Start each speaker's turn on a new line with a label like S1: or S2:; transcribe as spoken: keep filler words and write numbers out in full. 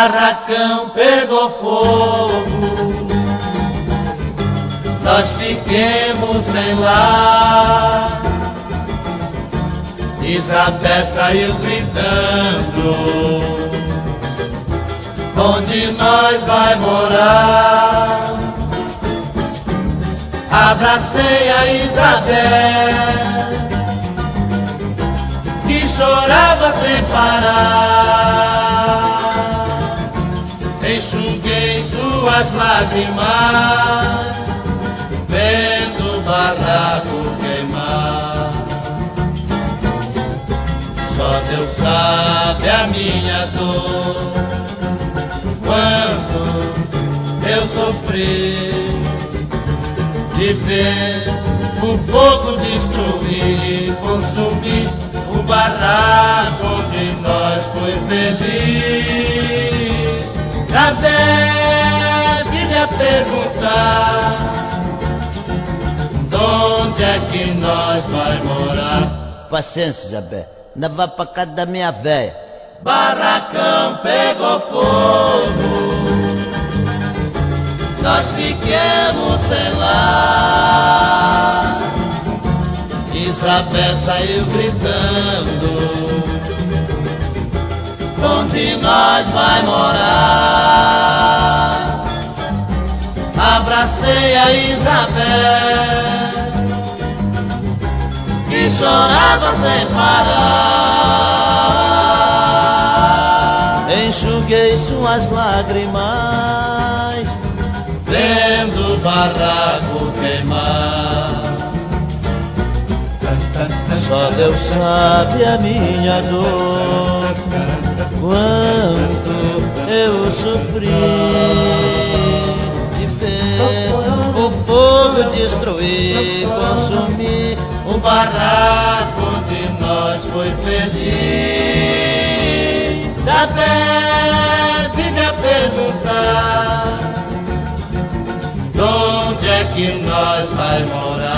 S1: barracão pegou fogo, nós fiquemos sem lar. Isabel saiu gritando: onde nós vai morar? Abracei a Isabel, que chorava sem parar. Enxuguei suas lágrimas, vendo o barraco queimar. Só Deus sabe a minha dor, quanto eu sofri de ver o fogo destruir, consumir o barraco onde nós foi feliz. Isabel vive a perguntar: onde é que nós vai morar?
S2: Paciência, Isabel, ainda vai pra casa da minha véia.
S1: Barracão pegou fogo, nós fiquemos sem lar. Isabel saiu gritando: onde nós vai morar? Abracei a Isabel, que chorava sem parar.
S2: Enxuguei suas lágrimas,
S1: vendo o barraco queimar.
S2: só Deus sabe a minha dor, quanto eu sofri de ver o fogo destruir, consumir
S1: O barraco onde nós foi feliz. Isabel vive a perguntar: onde é que nós vai morar?